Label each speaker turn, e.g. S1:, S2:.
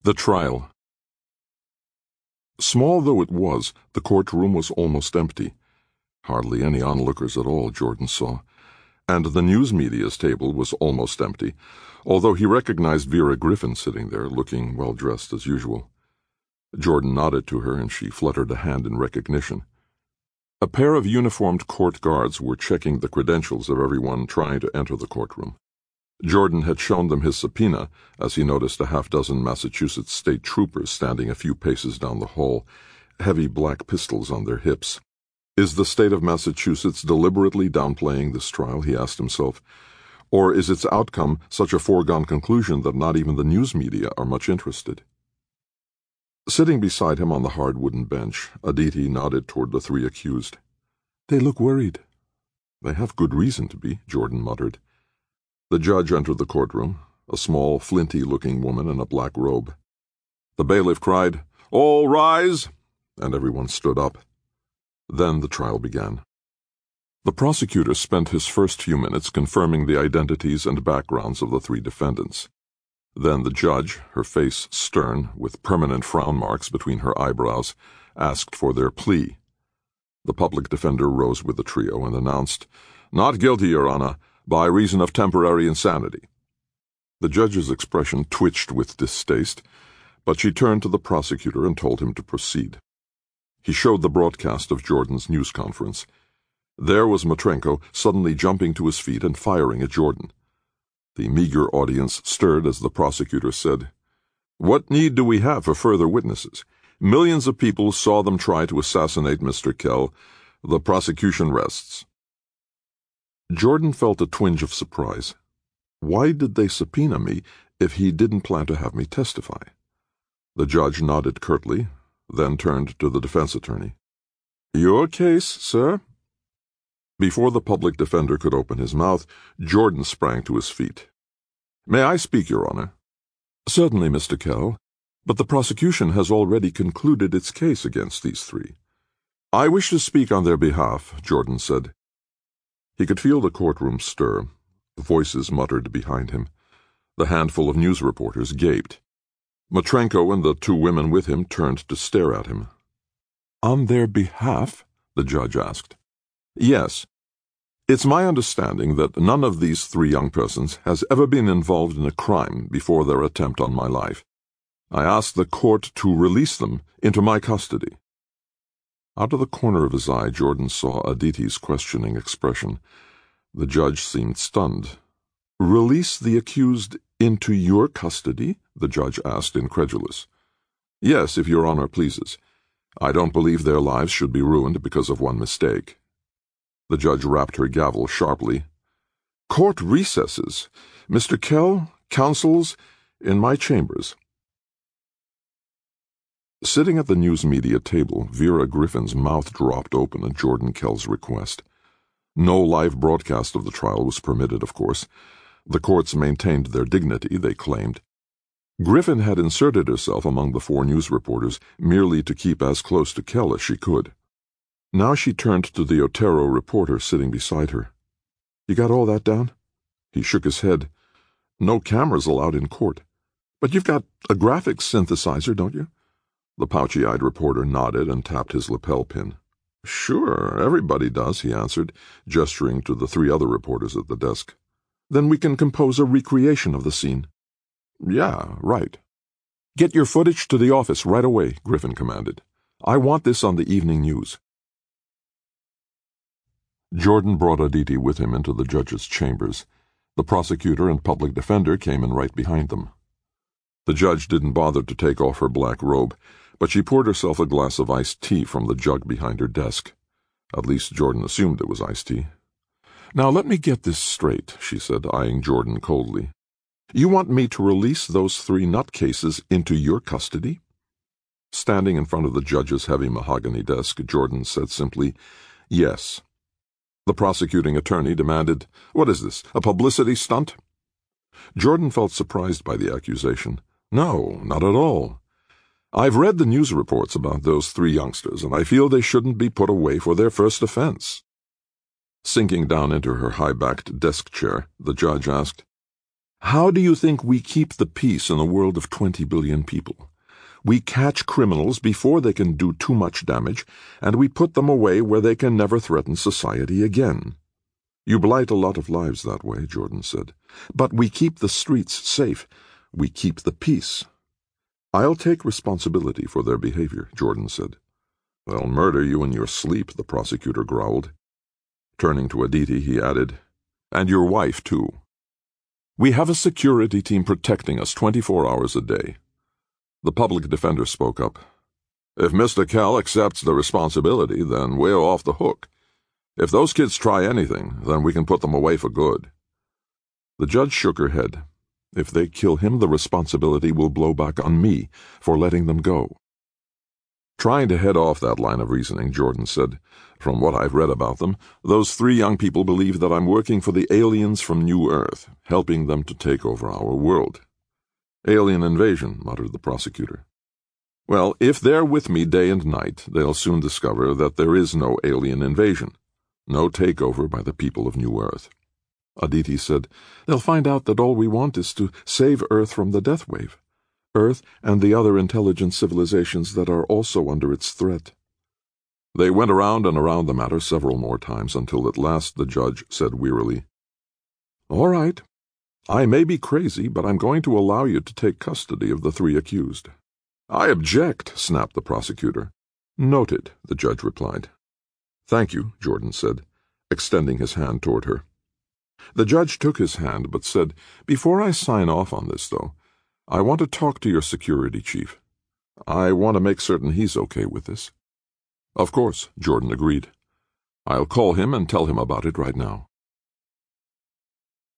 S1: The trial. Small though it was, the courtroom was almost empty. Hardly any onlookers at all, Jordan saw. And the news media's table was almost empty, although he recognized Vera Griffin sitting there, looking well-dressed as usual. Jordan nodded to her, and she fluttered a hand in recognition. A pair of uniformed court guards were checking the credentials of everyone trying to enter the courtroom. Jordan had shown them his subpoena as he noticed a half-dozen Massachusetts state troopers standing a few paces down the hall, heavy black pistols on their hips. Is the state of Massachusetts deliberately downplaying this trial, he asked himself, or is its outcome such a foregone conclusion that not even the news media are much interested? Sitting beside him on the hard wooden bench, Aditi nodded toward the three accused. "They look worried." "They have good reason to be," Jordan muttered. The judge entered the courtroom, a small, flinty-looking woman in a black robe. The bailiff cried, "All rise!" and everyone stood up. Then the trial began. The prosecutor spent his first few minutes confirming the identities and backgrounds of the three defendants. Then the judge, her face stern, with permanent frown marks between her eyebrows, asked for their plea. The public defender rose with the trio and announced, "Not guilty, Your Honor, by reason of temporary insanity." The judge's expression twitched with distaste, but she turned to the prosecutor and told him to proceed. He showed the broadcast of Jordan's news conference. There was Matrenko suddenly jumping to his feet and firing at Jordan. The meager audience stirred as the prosecutor said, "What need do we have for further witnesses? Millions of people saw them try to assassinate Mr. Kell. The prosecution rests." Jordan felt a twinge of surprise. Why did they subpoena me if he didn't plan to have me testify? The judge nodded curtly, then turned to the defense attorney. "Your case, sir?" Before the public defender could open his mouth, Jordan sprang to his feet. "May I speak, Your Honor?" "Certainly, Mr. Kell, but the prosecution has already concluded its case against these three." "I wish to speak on their behalf," Jordan said. He could feel the courtroom stir. Voices muttered behind him. The handful of news reporters gaped. Matrenko and the two women with him turned to stare at him. "On their behalf?" the judge asked. "Yes. It's my understanding that none of these three young persons has ever been involved in a crime before their attempt on my life. I ask the court to release them into my custody." Out of the corner of his eye, Jordan saw Aditi's questioning expression. The judge seemed stunned. "Release the accused into your custody?" the judge asked, incredulous. "Yes, if Your Honor pleases. I don't believe their lives should be ruined because of one mistake." The judge rapped her gavel sharply. "Court recesses. Mr. Kell, counsels, in my chambers." Sitting at the news media table, Vera Griffin's mouth dropped open at Jordan Kell's request. No live broadcast of the trial was permitted, of course. The courts maintained their dignity, they claimed. Griffin had inserted herself among the four news reporters merely to keep as close to Kell as she could. Now she turned to the Otero reporter sitting beside her. "You got all that down?" He shook his head. "No cameras allowed in court. But you've got a graphics synthesizer, don't you?" The pouchy-eyed reporter nodded and tapped his lapel pin. "Sure, everybody does," he answered, gesturing to the three other reporters at the desk. "Then we can compose a recreation of the scene." "Yeah, right." "Get your footage to the office right away," Griffin commanded. "I want this on the evening news." Jordan brought Aditi with him into the judge's chambers. The prosecutor and public defender came in right behind them. The judge didn't bother to take off her black robe, but she poured herself a glass of iced tea from the jug behind her desk. At least Jordan assumed it was iced tea. "Now let me get this straight," she said, eyeing Jordan coldly. "You want me to release those three nutcases into your custody?" Standing in front of the judge's heavy mahogany desk, Jordan said simply, "Yes." The prosecuting attorney demanded, "What is this, a publicity stunt?" Jordan felt surprised by the accusation. "No, not at all. I've read the news reports about those three youngsters, and I feel they shouldn't be put away for their first offense." Sinking down into her high-backed desk chair, the judge asked, How do you think we keep the peace in a world of 20 billion people? We catch criminals before they can do too much damage, and we put them away where they can never threaten society again. You blight a lot of lives that way, Jordan said. But we keep the streets safe. We keep the peace. I'll take responsibility for their behavior, Jordan said. They'll murder you in your sleep, the prosecutor growled. Turning to Aditi, he added, and your wife, too. We have a security team protecting us 24 hours a day. The public defender spoke up. If Mr. Kell accepts the responsibility, then we're off the hook. If those kids try anything, then we can put them away for good. The judge shook her head. If they kill him, the responsibility will blow back on me for letting them go. Trying to head off that line of reasoning, Jordan said, from what I've read about them, those 3 young people believe that I'm working for the aliens from New Earth, helping them to take over our world. Alien invasion, muttered the prosecutor. Well, if they're with me day and night, they'll soon discover that there is no alien invasion, no takeover by the people of New Earth. Aditi said, they'll find out that all we want is to save Earth from the death wave. Earth and the other intelligent civilizations that are also under its threat. They went around and around the matter several more times until at last the judge said wearily, All right. I may be crazy, but I'm going to allow you to take custody of the 3 accused. I object, snapped the prosecutor. Noted, the judge replied. Thank you, Jordan said, extending his hand toward her. The judge took his hand but said, Before I sign off on this, though, I want to talk to your security chief. I want to make certain he's okay with this. Of course, Jordan agreed. I'll call him and tell him about it right now.